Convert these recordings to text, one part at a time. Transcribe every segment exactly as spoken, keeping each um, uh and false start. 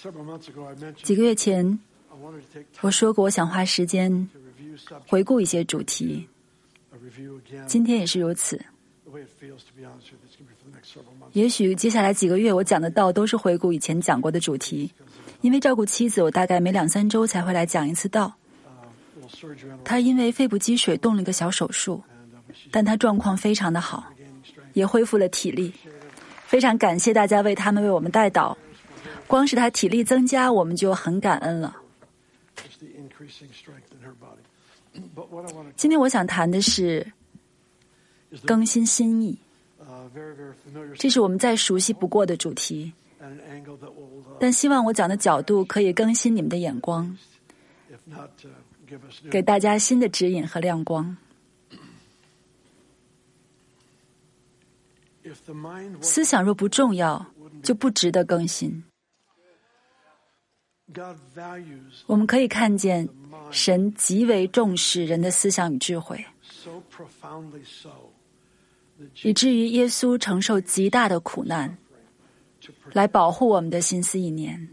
几个月前，我说过我想花时间回顾一些主题，今天也是如此。也许接下来几个月我讲的道都是回顾以前讲过的主题，因为照顾妻子，我大概每两三周才会来讲一次道。她因为肺部积水动了一个小手术，但她状况非常的好，也恢复了体力。非常感谢大家为他们为我们代祷，光是她体力增加，我们就很感恩了。今天我想谈的是更新心意，这是我们再熟悉不过的主题，但希望我讲的角度可以更新你们的眼光，给大家新的指引和亮光。思想若不重要，就不值得更新。我们可以看见神极为重视人的思想与智慧，以至于耶稣承受极大的苦难，来保护我们的心思意念。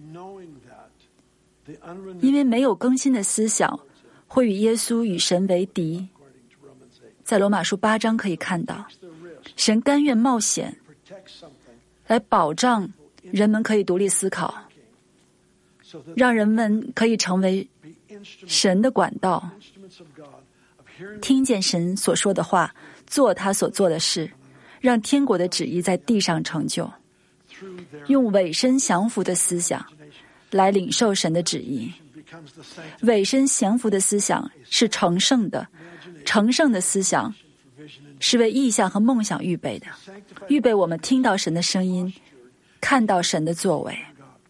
因为没有更新的思想，会与耶稣与神为敌。在罗马书八章可以看到，神甘愿冒险，来保障人们可以独立思考，让人们可以成为神的管道，听见神所说的话，做他所做的事，让天国的旨意在地上成就，用委身降服的思想来领受神的旨意。委身降服的思想是成圣的，成圣的思想是为意象和梦想预备的，预备我们听到神的声音，看到神的作为。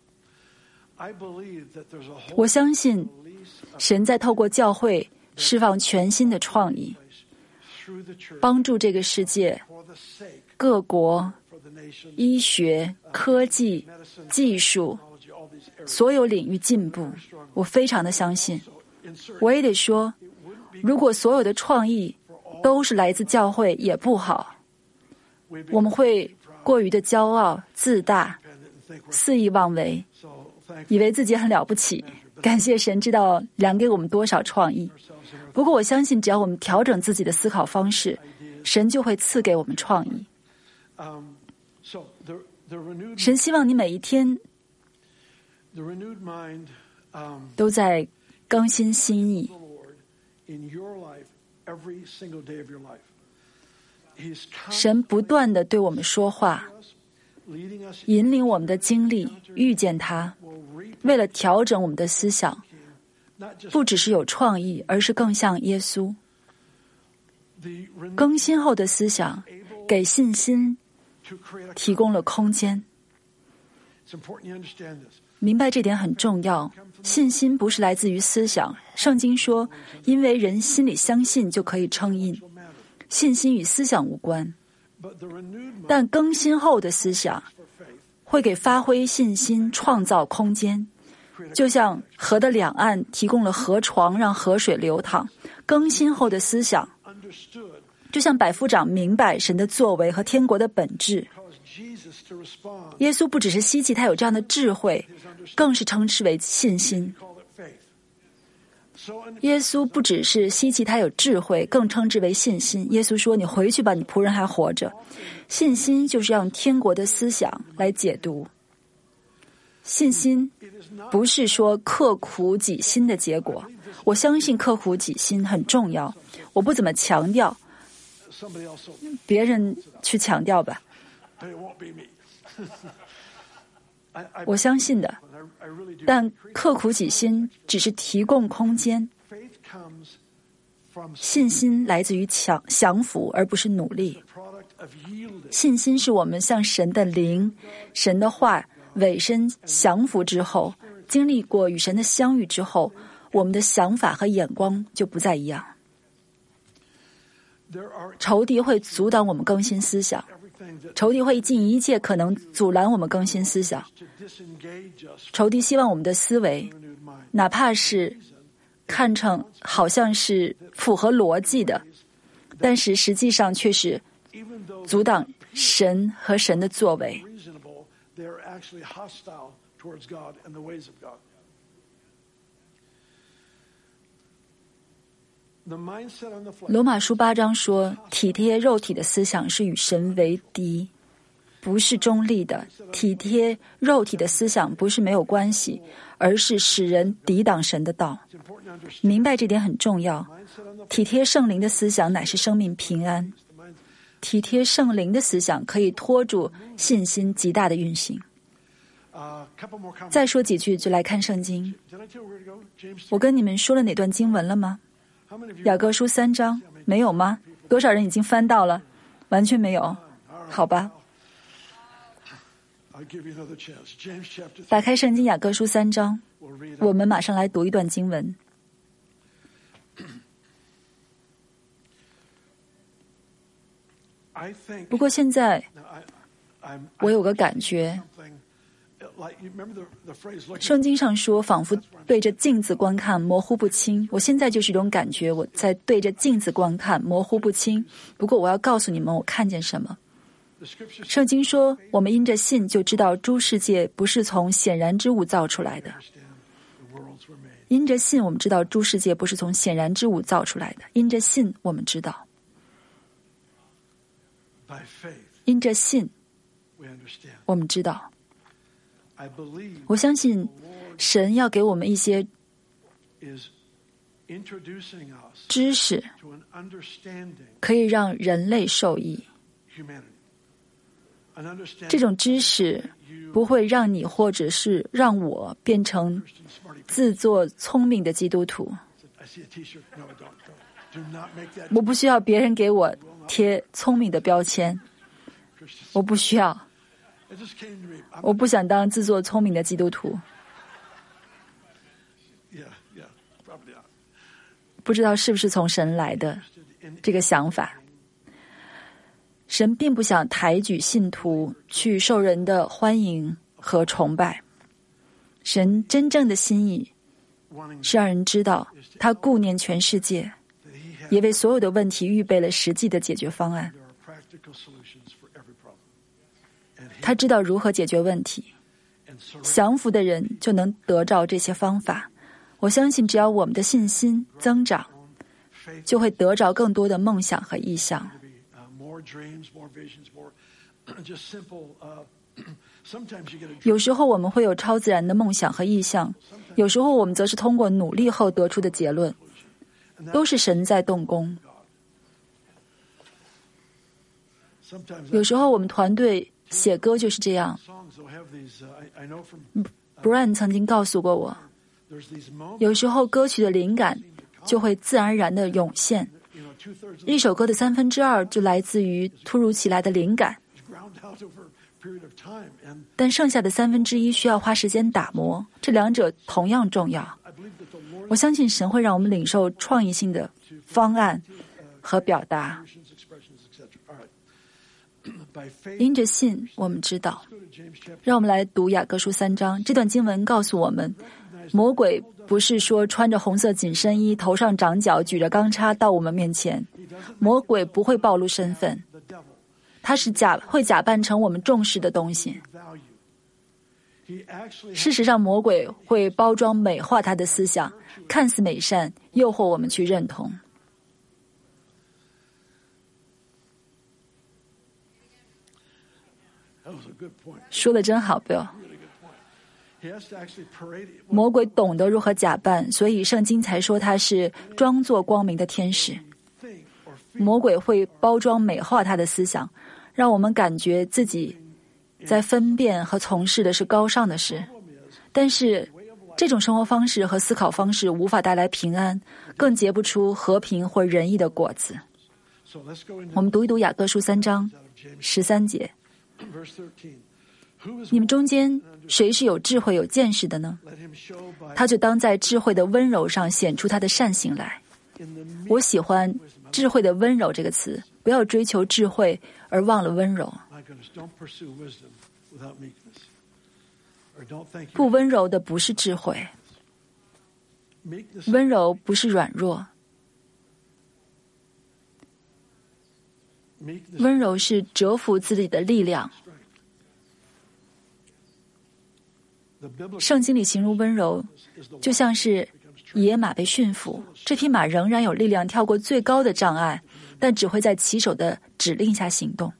我相信神在透过教会释放全新的创意，帮助这个世界各国、医学、科技、技术所有领域进步。我非常的相信。我也得说，如果所有的创意都是来自教会也不好，我们会过于的骄傲自大，肆意妄为，以为自己很了不起。感谢神知道量给我们多少创意。不过我相信只要我们调整自己的思考方式，神就会赐给我们创意。神希望你每一天都在更新心意。神不断地对我们说话，引领我们的经历，遇见他，为了调整我们的思想，不只是有创意，而是更像耶稣。更新后的思想给信心提供了空间。明白这点很重要，信心不是来自于思想。圣经说，因为人心里相信就可以称义，信心与思想无关。但更新后的思想会给发挥信心创造空间，就像河的两岸提供了河床，让河水流淌。更新后的思想就像百夫长明白神的作为和天国的本质。耶稣不只是希奇他有这样的智慧，更是称之为信心。耶稣不只是希奇他有智慧，更称之为信心。耶稣说，你回去吧，你仆人还活着。信心就是要用天国的思想来解读。信心不是说刻苦己心的结果，我相信刻苦己心很重要，我不怎么强调，别人去强调吧。我相信的，但刻苦己心只是提供空间。信心来自于降降服，而不是努力。信心是我们向神的灵、神的话委身降服之后，经历过与神的相遇之后，我们的想法和眼光就不再一样。仇敌会阻挡我们更新思想，仇敌会尽一切可能阻拦我们更新思想。仇敌希望我们的思维，哪怕是看成好像是符合逻辑的，但是实际上却是阻挡神和神的作为。 towards God and the ways of God. The mindset on the flesh. 罗马书八章说，体贴肉体的思想是与神为敌，不是中立的。体贴肉体的思想不是没有关系，而是使人抵挡神的道。明白这点很重要。体贴圣灵的思想乃是生命平安。体贴圣灵的思想可以拖住信心极大的运行。再说几句就来看圣经。我跟你们说了哪段经文了吗？雅各书三章，没有吗？多少人已经翻到了？完全没有。好吧。打开圣经雅各书三章，我们马上来读一段经文。不过现在我有个感觉，圣经上说仿佛对着镜子观看，模糊不清。我现在就是一种感觉，我在对着镜子观看，模糊不清。不过我要告诉你们，我看见什么。圣经说，我们因着信就知道诸世界不是从显然之物造出来的。因着信，我们知道诸世界不是从显然之物造出来的。因着信，我们知道。因着信，我们知道。我相信神要给我们一些知识，可以让人类受益。这种知识不会让你或者是让我变成自作聪明的基督徒。我不需要别人给我贴聪明的标签，我不需要。我不想当自作聪明的基督徒。不知道是不是从神来的这个想法。神并不想抬举信徒去受人的欢迎和崇拜。神真正的心意是让人知道他顾念全世界，也为所有的问题预备了实际的解决方案。他知道如何解决问题，降服的人就能得着这些方法。我相信只要我们的信心增长，就会得着更多的梦想和意象。有时候我们会有超自然的梦想和意象，有时候我们则是通过努力后得出的结论，都是神在动工。有时候我们团队写歌就是这样。Brian 曾经告诉过我，有时候歌曲的灵感就会自然而然地涌现，一首歌的三分之二就来自于突如其来的灵感，但剩下的三分之一需要花时间打磨，这两者同样重要。我相信神会让我们领受创意性的方案和表达。因着信，我们知道。让我们来读雅各书三章。这段经文告诉我们，魔鬼不是说穿着红色紧身衣，头上长角，举着钢叉到我们面前。魔鬼不会暴露身份，他是假会假扮成我们重视的东西。事实上，魔鬼会包装美化他的思想，看似美善，诱惑我们去认同。说得真好 ，Bill。魔鬼懂得如何假扮，所以圣经才说他是装作光明的天使。魔鬼会包装美化他的思想，让我们感觉自己在分辨和从事的是高尚的事。但是这种生活方式和思考方式无法带来平安，更结不出和平或仁义的果子。我们读一读雅各书三章十三节。你们中间谁是有智慧有见识的呢？他就当在智慧的温柔上显出他的善行来。我喜欢智慧的温柔这个词，不要追求智慧而忘了温柔。不温柔的不是智慧，温柔不是软弱，温柔是折服自己的力量。 圣经里形容温柔，就像是野马被驯服，这匹马仍然有力量跳过最高的障碍，但只会在骑手的指令下行动。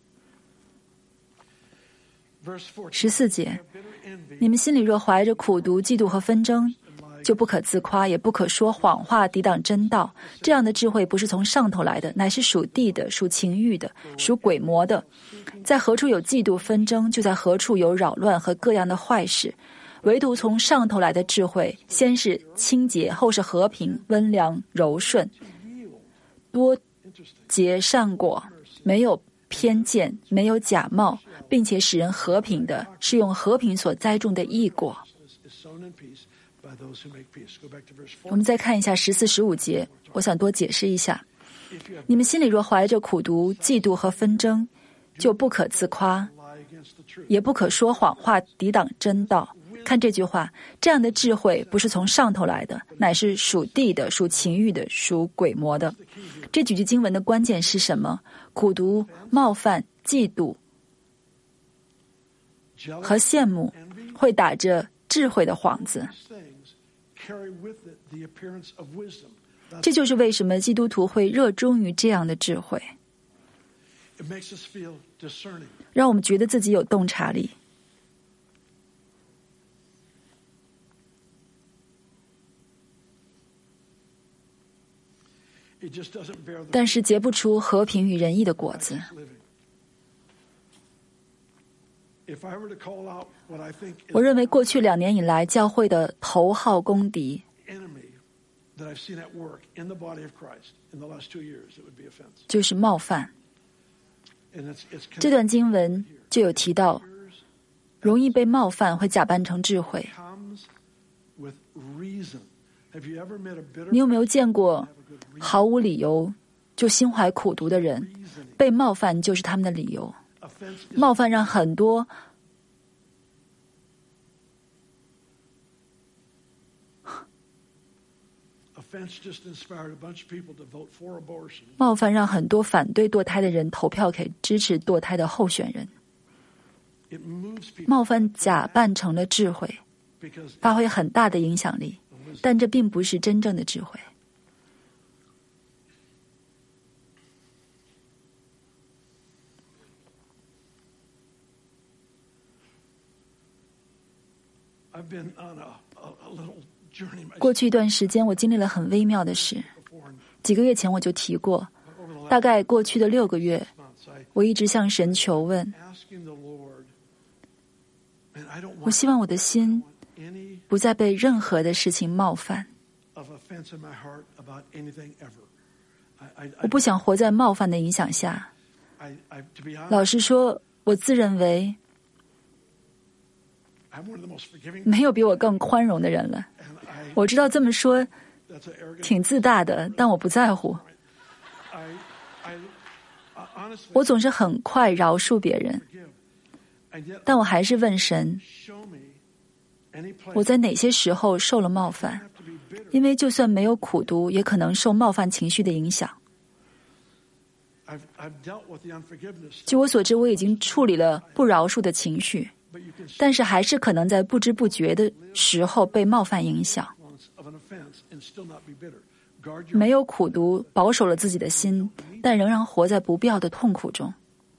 十四节，你们心里若怀着苦毒、嫉妒和纷争，就不可自夸，也不可说谎话，抵挡真道。这样的智慧不是从上头来的，乃是属地的，属情欲的，属鬼魔的。在何处有嫉妒纷争，就在何处有扰乱和各样的坏事。唯独从上头来的智慧，先是清洁，后是和平、温良、柔顺，多结善果，没有偏见，没有假冒，并且使人和平的，是用和平所栽种的义果。我们再看一下十四、十五节，我想多解释一下。你们心里若怀着苦毒、嫉妒和纷争，就不可自夸，也不可说谎话，抵挡真道。看这句话，这样的智慧不是从上头来的，乃是属地的，属情欲的，属鬼魔的。这几句经文的关键是什么？苦毒、冒犯、嫉妒和羡慕会打着智慧的幌子。这就是为什么基督徒会热衷于这样的智慧，让我们觉得自己有洞察力。但是结不出和平与仁义的果子。我认为过去两年以来教会的头号公敌就是冒犯。这段经文就有提到，容易被冒犯会假扮成智慧。你有没有见过毫无理由就心怀苦毒的人？被冒犯就是他们的理由。冒犯让很多冒犯让很多反对堕胎的人投票给支持堕胎的候选人。冒犯假扮成了智慧，发挥很大的影响力，但这并不是真正的智慧。过去一段时间，我经历了很微妙的事。几个月前我就提过，大概过去的六个月，我一直向神求问，我希望我的心不再被任何的事情冒犯。我不想活在冒犯的影响下。老实说，我自认为没有比我更宽容的人了。我知道这么说挺自大的，但我不在乎。我总是很快饶恕别人，但我还是问神，我在哪些时候受了冒犯？因为就算没有苦毒，也可能受冒犯情绪的影响。据我所知，我已经处理了不饶恕的情绪，但是还是可能在不知不觉的时候被冒犯影响。没有苦毒，保守了自己的心，但仍然活在不必要的痛苦中。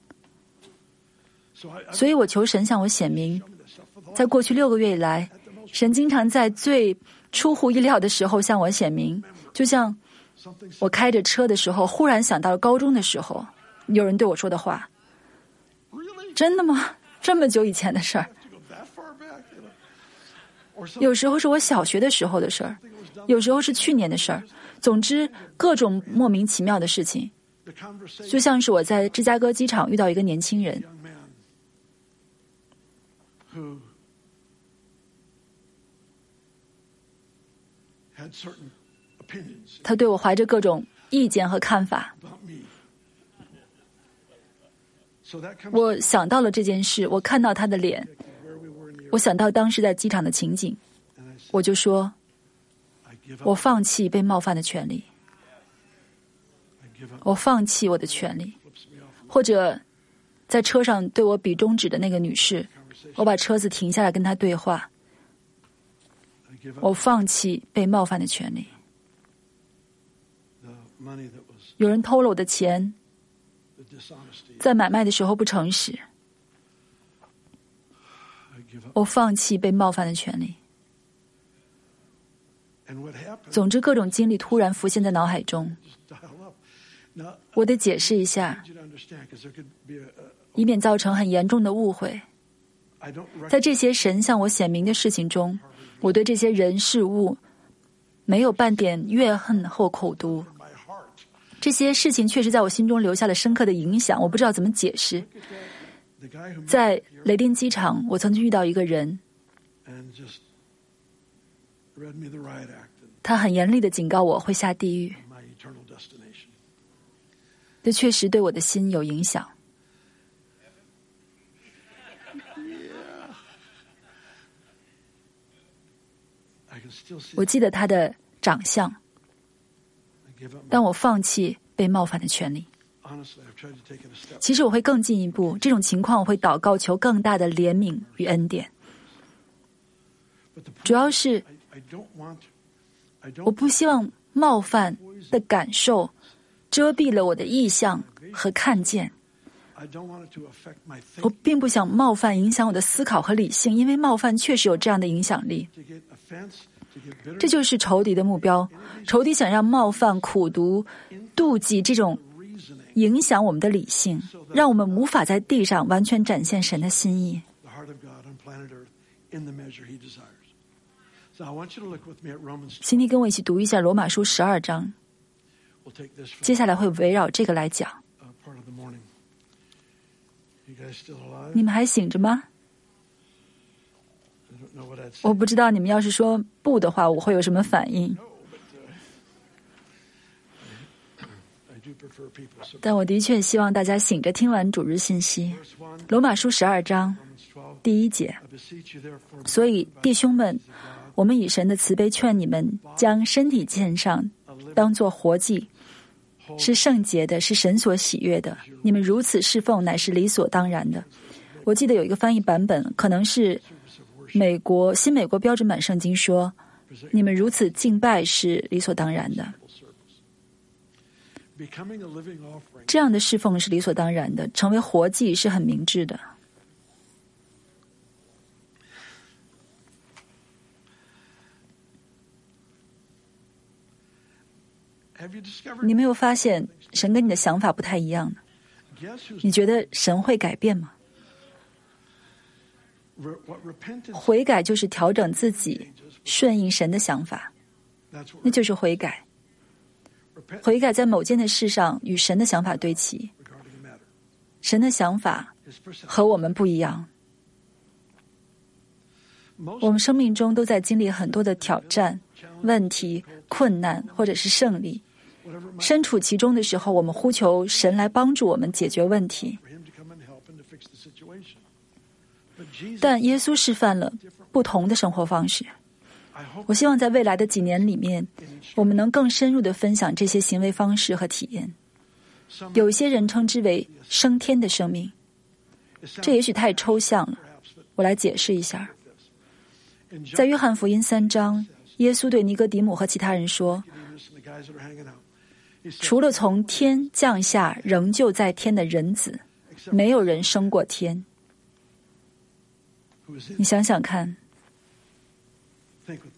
所以我求神向我显明，在过去六个月以来，神经常在最出乎意料的时候向我显明。就像我开着车的时候，忽然想到了高中的时候有人对我说的话。真的吗？这么久以前的事儿。有时候是我小学的时候的事儿，有时候是去年的事儿。总之各种莫名其妙的事情。就像是我在芝加哥机场遇到一个年轻人，他对我怀着各种意见和看法。我想到了这件事，我看到他的脸，我想到当时在机场的情景，我就说，我放弃被冒犯的权利，我放弃我的权利。或者在车上对我比中指的那个女士，我把车子停下来跟她对话， 我放弃被冒犯的权利。 the money that was 有人偷了我的钱， the dishonesty. 在买卖的时候不诚实， I give up. 我放弃被冒犯的权利。 And what happened? 总之，各种经历突然浮现在脑海中， Just dial up. Now, 我得解释一下， I need you to understand, because there could be a, a 以免造成很严重的误会。 I don't 在 recognize 这些神向我显明的事情中，我对这些人事物没有半点怨恨或口毒。 my heart. 这些事情确实在我心中留下了深刻的影响，我不知道怎么解释。 The guy who 在雷丁机场，我曾经遇到一个人， and just read me the riot act and 他很严厉地警告我会下地狱， my eternal destination. 这确实对我的心有影响。 I can still see 我记得他的长相， I give up. 但我放弃被冒犯的权利。 Honestly, I've tried to take it a step. 其实我会更进一步，这种情况我会祷告求更大的怜悯与恩典。 But the 主 point 要是 I, I don't want I 我 don't 不希望冒犯的感受遮蔽了我的意向和看见。 I don't want it to affect my 我 thinking 并不想冒犯影响我的思考和理性，因为冒犯确实有这样的影响力。 to get offense, to get bitter, 这就是仇敌的目标。仇敌想让冒犯、苦毒、妒忌这种 reasoning, 影响我们的理性，让我们无法在地上完全展现神的心意。 the heart of God on planet Earth in the measure He desires. So I want you to look with me at Romans. 请你跟我一起读一下罗马书十二章， We'll take this for 接下来会围绕这个来讲。 uh, part of the morning. You guys still alive? 你们还醒着吗？ I don't know what I'd say. 我不知道你们要是说不的话，我会有什么反应。 No, but uh, I do prefer people. So 但我的确希望大家醒着听完主日信息。 verse one, 罗马书十二章 Romans twelve. 第一节， I beseech you therefore, 所以弟兄们，我们以神的慈悲劝你们，将身体献上，当作活祭，是圣洁的，是神所喜悦的。你们如此侍奉，乃是理所当然的。我记得有一个翻译版本，可能是美国新美国标准版圣经说，你们如此敬拜是理所当然的。 becoming a living offering. 这样的侍奉是理所当然的，成为活祭是很明智的。 Have you discovered? 你没有发现神跟你的想法不太一样呢？ Guess who's 你觉得神会改变吗？ re- what repentance? 悔改就是调整自己，顺应神的想法， That's what 那就是悔改。 repent 悔改在某件的事上与神的想法对齐， regarding a matter. 神的想法 His perception. 和我们不一样。 Most 我们生命中都在经历很多的挑战、问题、困难，或者是胜利。 whatever might 身处其中的时候，我们呼求神来帮助我们解决问题。 for him to come and help and to fix the situation. But Jesus, 但耶稣示范了不同的生活方式。 I hope 我希望在未来的几年里面，我们能更深入的分享这些行为方式和体验。 some 有一些人称之为升天的生命， it sounds 这也许太抽象了。 perhaps, but 我来解释一下。 in John, 在约翰福音三章，耶稣对尼哥底母和其他人说 Nicodemus and the guys that are hanging out, he：“ said, 除了从天降下仍旧在天的人子， except 没有人升过天。 who is ” in 你想想看， think with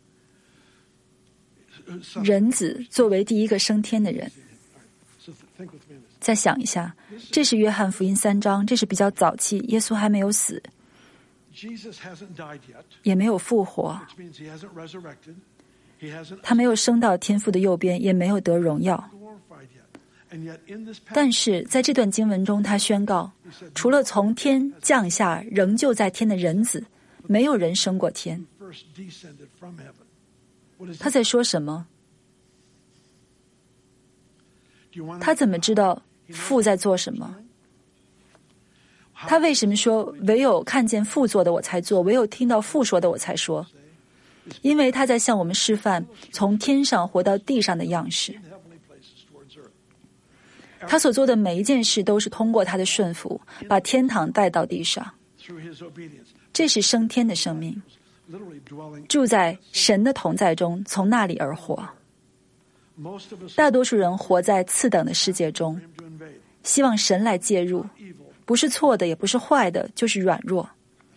me. So, 人子作为第一个升天的人， so think with me. on this. 再想一下，这是约翰福音三章，这是比较早期，耶稣还没有死， Jesus hasn't died yet, 也没有复活， which means he hasn't resurrected. He hasn't 他没有升到天父的右边，也没有得荣耀。 glorified yet. And yet in this 但 passage, 是在这段经文中，他宣告，除了从天降下仍旧在天的人子，没有人升过天。 first descended from heaven. What is 他 it? 在说什么？ Do you want 他怎么知道父在做什么？他为什么说唯有看见父做的我才做，唯有听到父说的我才说？因为他在向我们示范从天上活到地上的样式。 heavenly places towards earth 他所做的每一件事都是通过他的顺服，把天堂带到地上。 through his obedience? 这是升天的生命。 住在神的同在中，从那里而活。大多数人活在次等的世界中，希望神来介入，不是错的，也不是坏的，就是软弱。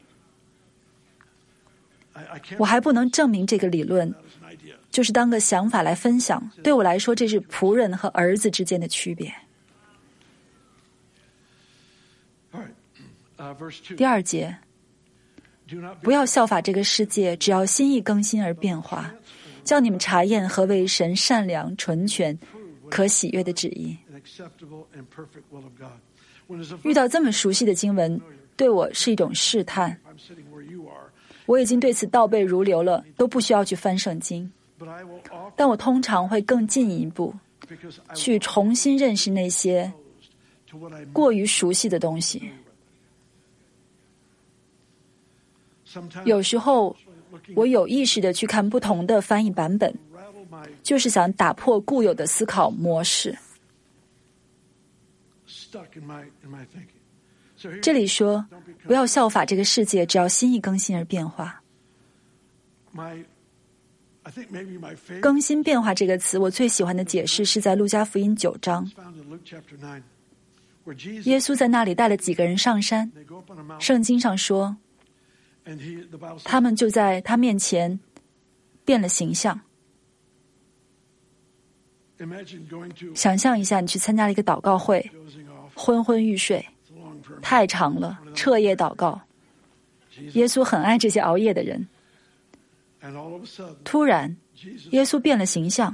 我还不能证明这个理论，就是当个想法来分享。对我来说，这是仆人和儿子之间的区别。第二节，不要效法这个世界，只要心意更新而变化，叫你们查验何为神善良、纯全、可喜悦的旨意。遇到这么熟悉的经文，对我是一种试探。我已经对此倒背如流了，都不需要去翻圣经。但我通常会更进一步，去重新认识那些过于熟悉的东西。有时候我有意识地去看不同的翻译版本，就是想打破固有的思考模式。这里说，不要效法这个世界，只要心意更新而变化。更新变化这个词，我最喜欢的解释是在路加福音九章，耶稣在那里带了几个人上山，圣经上说，他们就在他面前变了形象。想象一下，你去参加了一个祷告会，昏昏欲睡，太长了，彻夜祷告。耶稣很爱这些熬夜的人。突然，耶稣变了形象，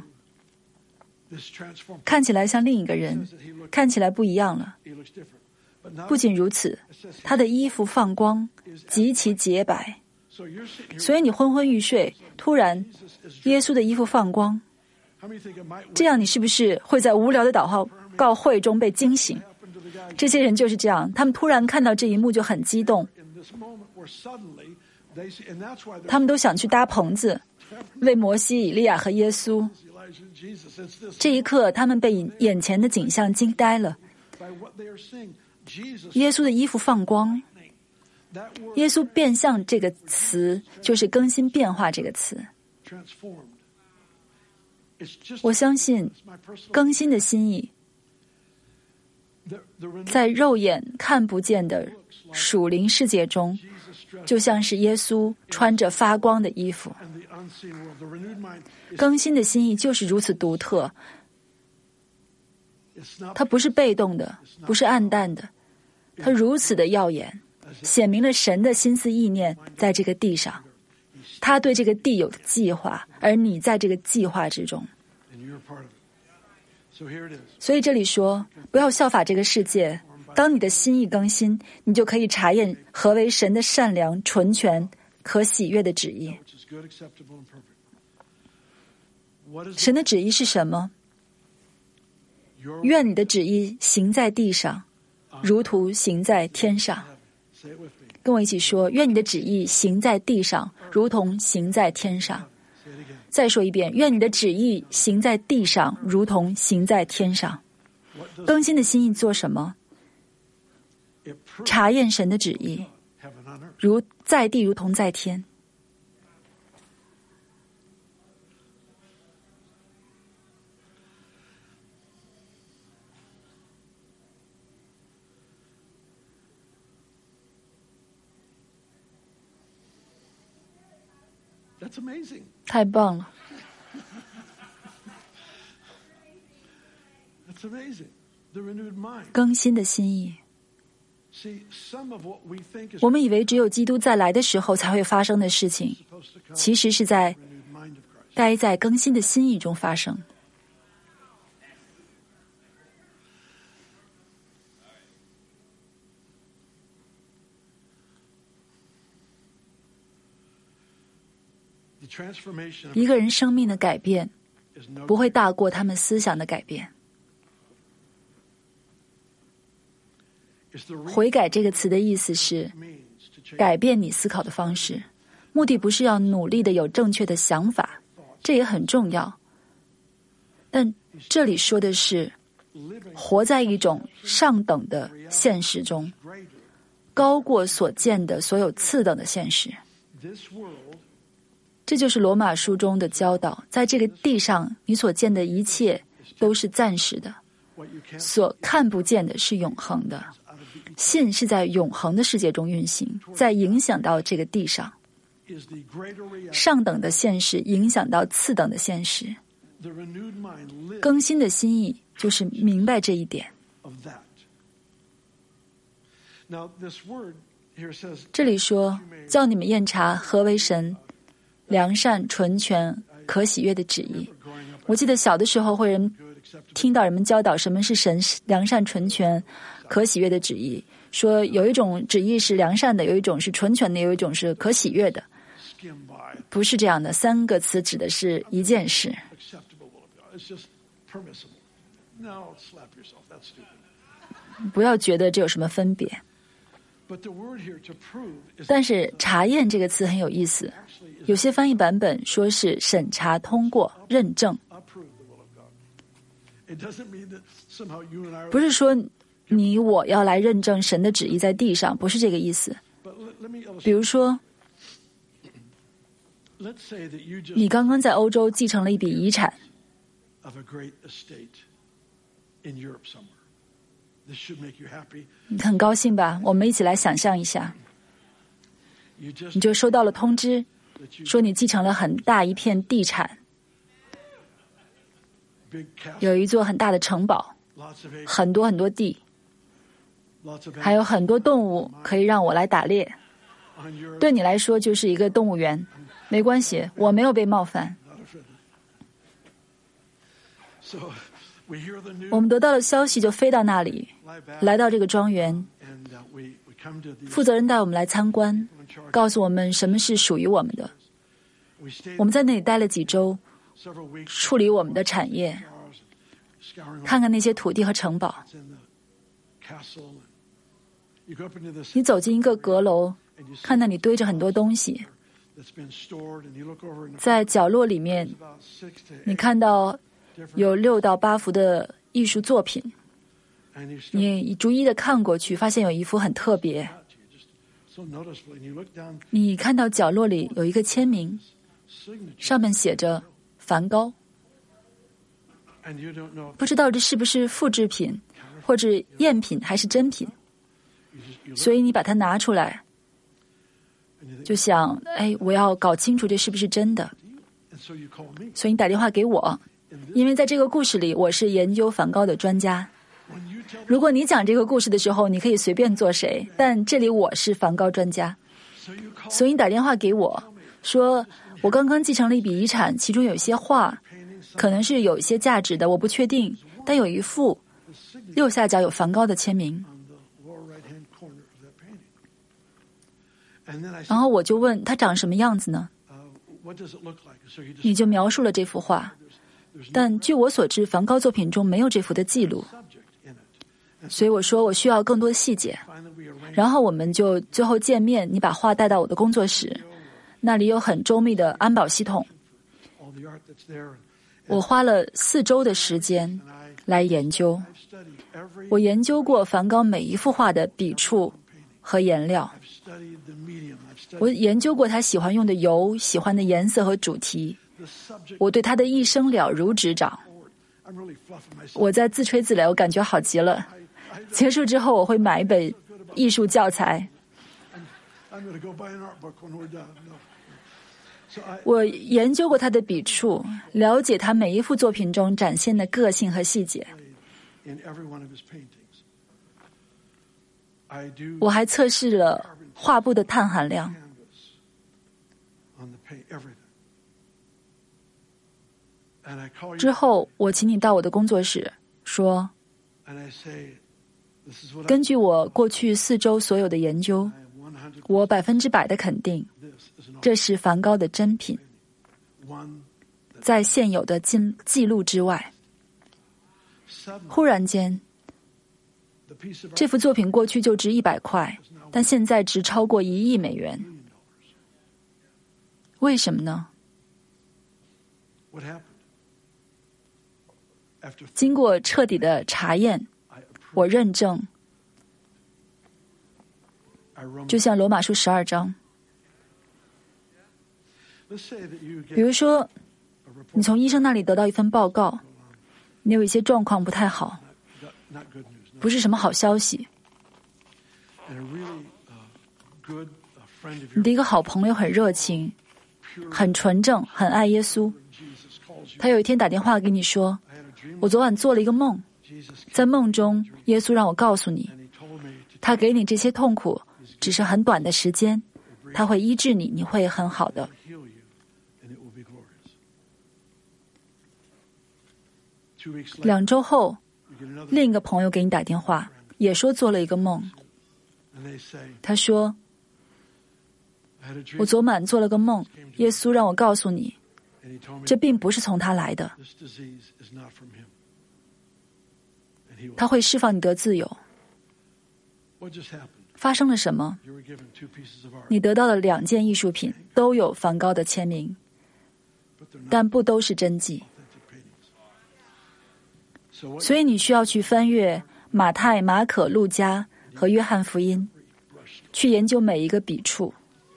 看起来像另一个人，看起来不一样了。不仅如此，他的衣服放光，极其洁白。所以你昏昏欲睡，突然耶稣的衣服放光，这样你是不是会在无聊的祷告会中被惊醒？这些人就是这样，他们突然看到这一幕就很激动，他们都想去搭棚子，为摩西、以利亚和耶稣。这一刻，他们被眼前的景象惊呆了。耶稣的衣服放光，耶稣变相这个词就是更新变化这个词。我相信更新的心意在肉眼看不见的属灵世界中，就像是耶稣穿着发光的衣服。更新的心意就是如此独特，它不是被动的，不是暗淡的，它如此的耀眼，显明了神的心思意念在这个地上。他对这个地有计划，而你在这个计划之中。所以这里说，不要效法这个世界。当你的心意更新，你就可以查验何为神的善良、纯全、可喜悦的旨意。神的旨意是什么？愿你的旨意行在地上，如图行在天上。跟我一起说，愿你的旨意行在地上，如同行在天上。再说一遍，愿你的旨意行在地上，如同行在天上。更新的心意做什么？查验神的旨意，如在地如同在天。太棒了！更新的心意。我们以为只有基督再来的时候才会发生的事情，其实是在该在更新的心意中发生。一个人生命的改变不会大过他们思想的改变。悔改这个词的意思是改变你思考的方式，目的不是要努力的有正确的想法，这也很重要。但这里说的是活在一种上等的现实中，高过所见的所有次等的现实。 这就是罗马书中的教导，在这个地上你所见的一切都是暂时的，所看不见的是永恒的。信是在永恒的世界中运行，在影响到这个地上。上等的现实影响到次等的现实，更新的心意就是明白这一点。这里说，叫你们验察何为神良善、纯全、可喜悦的旨意。我记得小的时候会人听到人们教导什么是神良善、纯全、可喜悦的旨意，说有一种旨意是良善的，有一种是纯全的，有一种是可喜悦的。不是这样的，三个词指的是一件事。不要觉得这有什么分别。但是查验这个词很有意思，有些翻译版本说是审查、通过、认证，不是说你我要来认证神的旨意在地上，不是这个意思。比如说，你刚刚在欧洲继承了一笔遗产，你很高兴吧？我们一起来想象一下，你就收到了通知，说你继承了很大一片地产，有一座很大的城堡，很多很多地，还有很多动物可以让我来打猎。对你来说就是一个动物园，没关系，我没有被冒犯。我们得到了消息就飞到那里，来到这个庄园，负责人带我们来参观，告诉我们什么是属于我们的。我们在那里待了几周，处理我们的产业，看看那些土地和城堡。你走进一个阁楼，看那里堆着很多东西，在角落里面你看到有六到八幅的艺术作品，你逐一的看过去，发现有一幅很特别。你看到角落里有一个签名，上面写着梵高，不知道这是不是复制品或者赝品还是真品，所以你把它拿出来，就想，哎，我要搞清楚这是不是真的，所以你打电话给我，因为在这个故事里我是研究梵高的专家。如果你讲这个故事的时候你可以随便做谁，但这里我是梵高专家，所以你打电话给我说，我刚刚继承了一笔遗产，其中有一些画可能是有一些价值的，我不确定，但有一幅右下角有梵高的签名。然后我就问他长什么样子呢？你就描述了这幅画，但据我所知梵高作品中没有这幅的记录，所以我说我需要更多的细节。然后我们就最后见面，你把画带到我的工作室，那里有很周密的安保系统。我花了四周的时间来研究，我研究过梵高每一幅画的笔触和颜料，我研究过他喜欢用的油、喜欢的颜色和主题，我对他的一生了如指掌。我在自吹自擂，我感觉好极了。结束之后我会买一本艺术教材，我研究过他的笔触，了解他每一幅作品中展现的个性和细节。我还测试了画布的碳含量。之后我请你到我的工作室，说根据我过去四周所有的研究，我百分之百的肯定这是梵高的真品，在现有的记记录之外。忽然间，这幅作品过去就值一百块，但现在值超过一亿美元。为什么呢？经过彻底的查验，我认证，就像罗马书十二章， 比如说，你从医生那里得到一份报告，你有一些状况不太好，不是什么好消息。你的一个好朋友很热情，很纯正，很爱耶稣。他有一天打电话给你说，我昨晚做了一个梦，在梦中耶稣让我告诉你，他给你这些痛苦只是很短的时间，他会医治你，你会很好的。两周后，另一个朋友给你打电话，也说做了一个梦。他说，我昨晚做了个梦，耶稣让我告诉你，这并不是从他来的，他会释放你得自由。发生了什么？你得到了两件艺术品，都有梵高的签名，但不都是真迹。所以你需要去翻阅马太、马可、路加和约翰福音，去研究每一个笔触。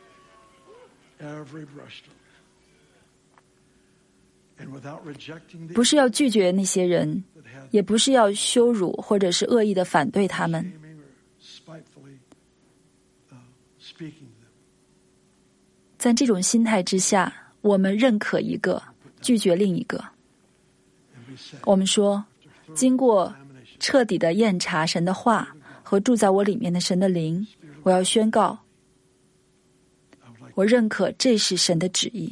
不是要拒绝那些人，也不是要羞辱或者是恶意的反对他们。在这种心态之下，我们认可一个，拒绝另一个。我们说，经过彻底的验察神的话和住在我里面的神的灵，我要宣告，我认可这是神的旨意，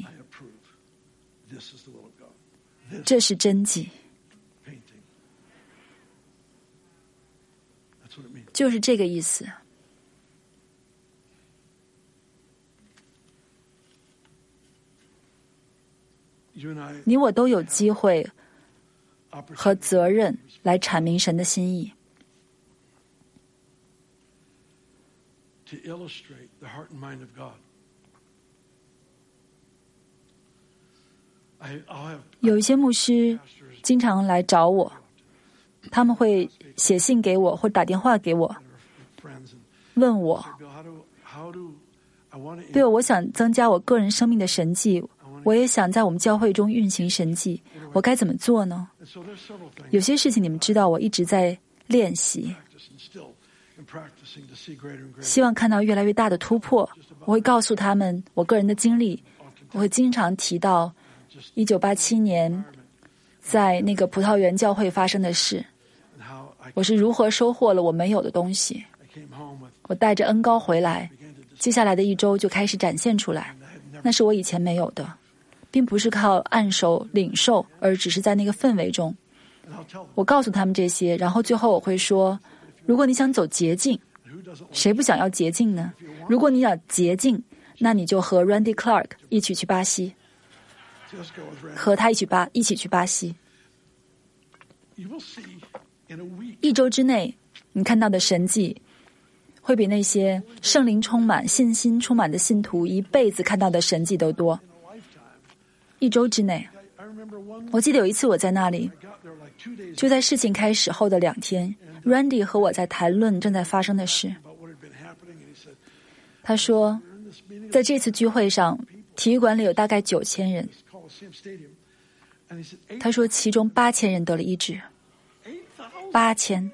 这是真迹，就是这个意思。你我都有机会和责任来阐明神的心意。有一些牧师经常来找我，他们会写信给我或打电话给我，问我，对，我想增加我个人生命的神迹，我也想在我们教会中运行神迹，我该怎么做呢？有些事情你们知道，我一直在练习，希望看到越来越大的突破。我会告诉他们我个人的经历，我会经常提到一九八七年在那个葡萄园教会发生的事，我是如何收获了我没有的东西。我带着恩膏回来，接下来的一周就开始展现出来，那是我以前没有的，并不是靠按手领受，而只是在那个氛围中。我告诉他们这些，然后最后我会说，如果你想走捷径，谁不想要捷径呢？如果你想捷径，那你就和 Randy Clark 一起去巴西，和他一起巴一起去巴西。一周之内，你看到的神迹会比那些圣灵充满、信心充满的信徒一辈子看到的神迹都多。一周之内，我记得有一次我在那里，就在事情开始后的两天 ，Randy 和我在谈论正在发生的事。他说，在这次聚会上，体育馆里有大概九千人。他说，其中八千人得了医治，八千。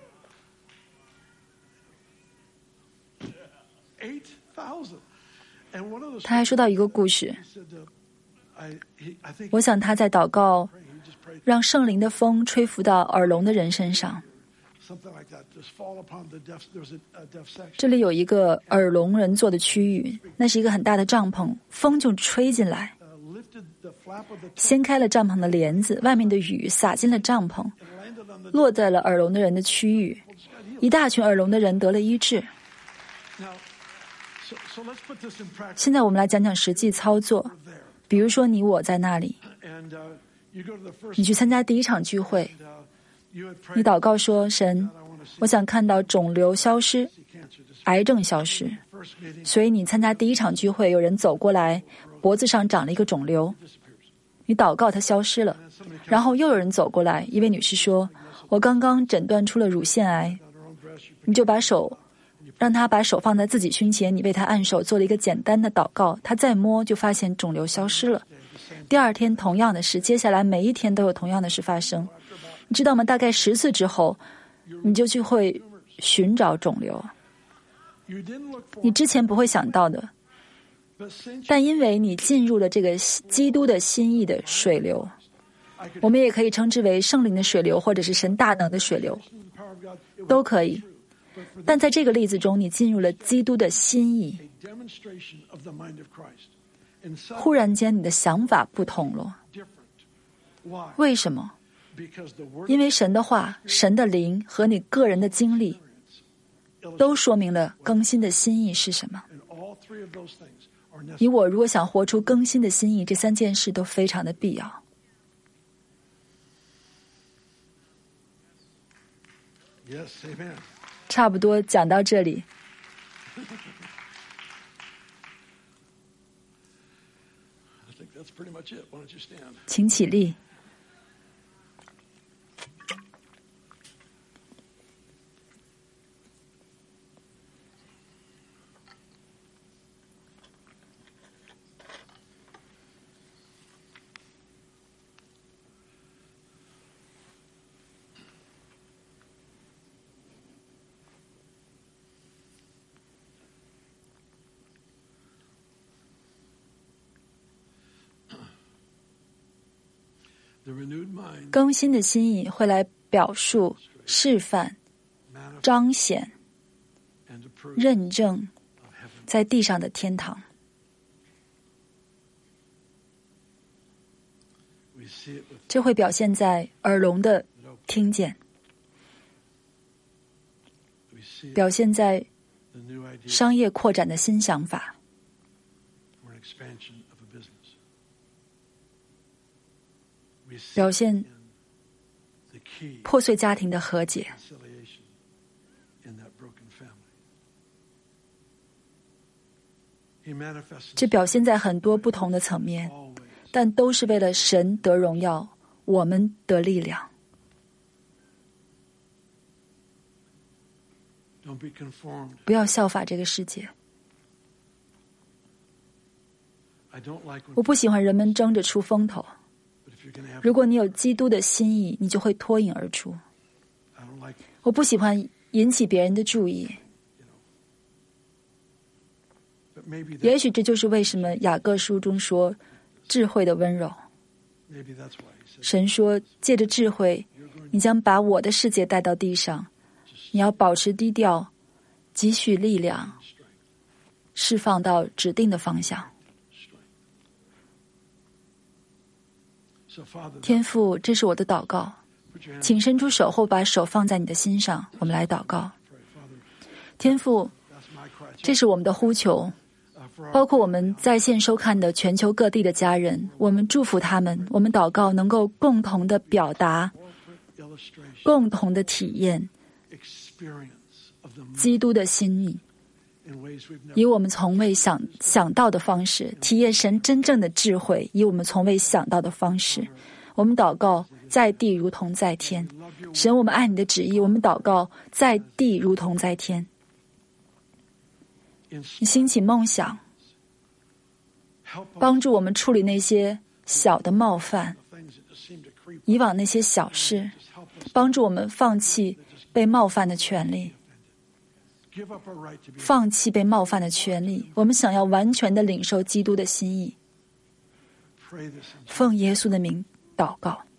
他还说到一个故事，我想他在祷告，让圣灵的风吹拂到耳聋的人身上。这里有一个耳聋人坐的区域，那是一个很大的帐篷，风就吹进来，掀开了帐篷的帘子，外面的雨洒进了帐篷，落在了耳聋的人的区域，一大群耳聋的人得了医治。现在我们来讲讲实际操作，比如说你我在那里，你去参加第一场聚会，你祷告说，神，我想看到肿瘤消失，癌症消失，所以你参加第一场聚会，有人走过来，脖子上长了一个肿瘤，你祷告它消失了，然后又有人走过来，一位女士说，我刚刚诊断出了乳腺癌，你就把手让他把手放在自己胸前，你为他按手，做了一个简单的祷告，他再摸就发现肿瘤消失了。第二天同样的事，接下来每一天都有同样的事发生。你知道吗？大概十次之后，你就去会寻找肿瘤，你之前不会想到的。但因为你进入了这个基督的心意的水流，我们也可以称之为圣灵的水流，或者是神大能的水流，都可以。但在这个例子中，你进入了基督的心意，忽然间你的想法不同了。为什么？因为神的话、神的灵和你个人的经历都说明了更新的心意是什么。你我如果想活出更新的心意，这三件事都非常的必要。差不多讲到这里。请起立。更新的心意会来表述、示范、彰显、认证在地上的天堂。这会表现在耳聋的听见，表现在商业扩展的新想法，表现破碎家庭的和解，这表现在很多不同的层面，但都是为了神得荣耀，我们得力量。不要效法这个世界。我不喜欢人们争着出风头。如果你有基督的心意，你就会脱颖而出。我不喜欢引起别人的注意。也许这就是为什么雅各书中说智慧的温柔。神说，借着智慧，你将把我的世界带到地上。你要保持低调，积蓄力量，释放到指定的方向。天父，这是我的祷告，请伸出手后把手放在你的心上，我们来祷告。天父，这是我们的呼求，包括我们在线收看的全球各地的家人，我们祝福他们，我们祷告能够共同的表达，共同的体验基督的心意，以我们从未想想到的方式体验神真正的智慧，以我们从未想到的方式。我们祷告在地如同在天，神，我们爱你的旨意，我们祷告在地如同在天。你兴起梦想，帮助我们处理那些小的冒犯，以往那些小事，帮助我们放弃被冒犯的权利，放弃被冒犯的权利。我们想要完全的领受基督的心意。奉耶稣的名祷告。